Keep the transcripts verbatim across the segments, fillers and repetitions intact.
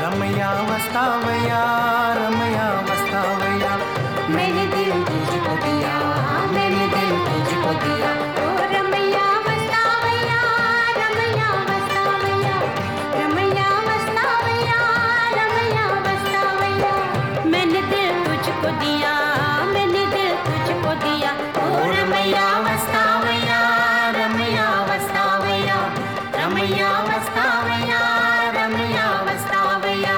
रमया वस्तावया रमया वस्तावया। मैंने दिल तुझको दिया, मैंने दिल तुझको दिया। ओ रमया वस्तावया रमया वस्तावया, रमया वस्तावया रमया वस्तावया। मैंने दिल तुझको दिया, मैंने दिल तुझको दिया। ओ रमया वस्तावया रमया वस्तावया, रमया वस्तावया रमया वस्तावया।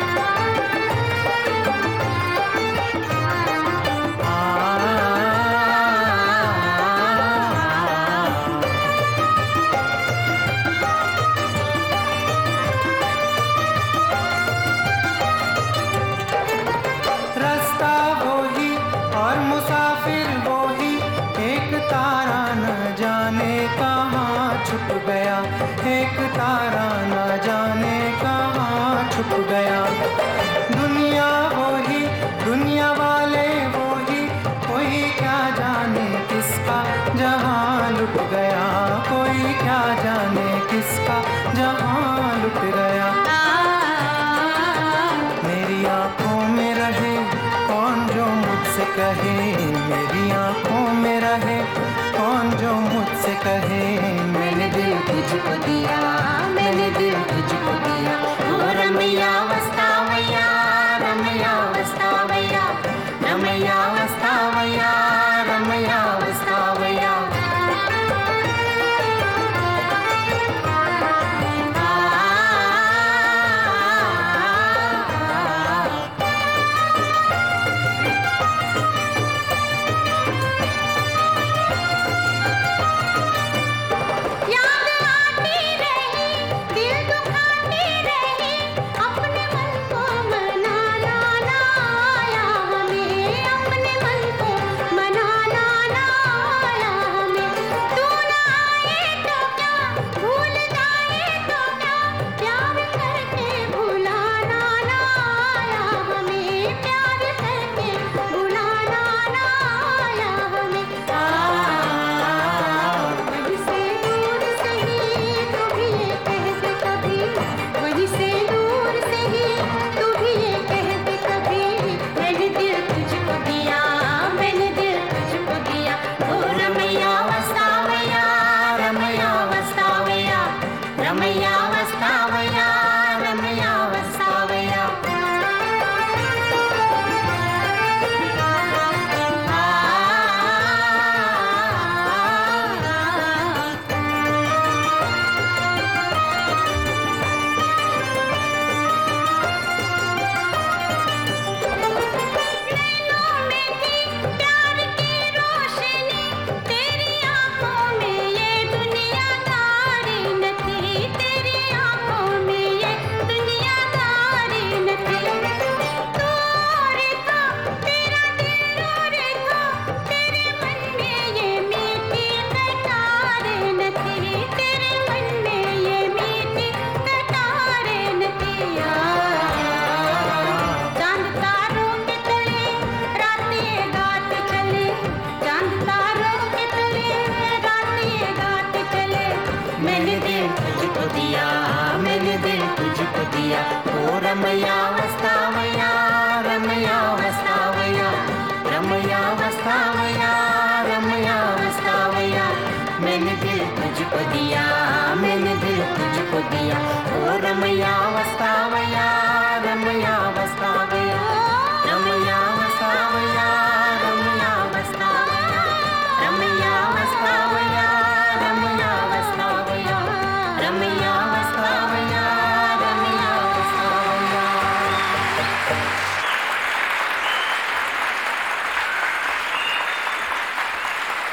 रास्ता वो ही और मुसाफिर वो ही, एक तारा न जाने कहाँ छुप गया, एक तारा न जाने कहाँ छुप गया। दुनिया वो ही, दुनिया वाले वो ही, कोई क्या जाने किसका जहाँ लुट गया, कोई क्या जाने किसका जहाँ लुट गया। मेरी आँखों में रहे कौन जो मुझसे कहे, मेरी आँखों में रहे कौन जो मुझसे कहे। मैंने दिल तुझको दिया, मैंने दिल तुझको दिया। ओ रमया वस्तावया रमया वस्तावया, रमया वस्तावया रमया वस्तावया। रमया वस्तावया रमया वस्तावया। मैंने दिल तुझको दिया, मैंने दिल तुझको दिया। ओ रमया वस्तावया रमया वस्तावया, रमया वस्तावया रमया वस्तावया। मैंने दिल तुझको दिया, मैंने दिल तुझको दिया। ओ रमया वस्ता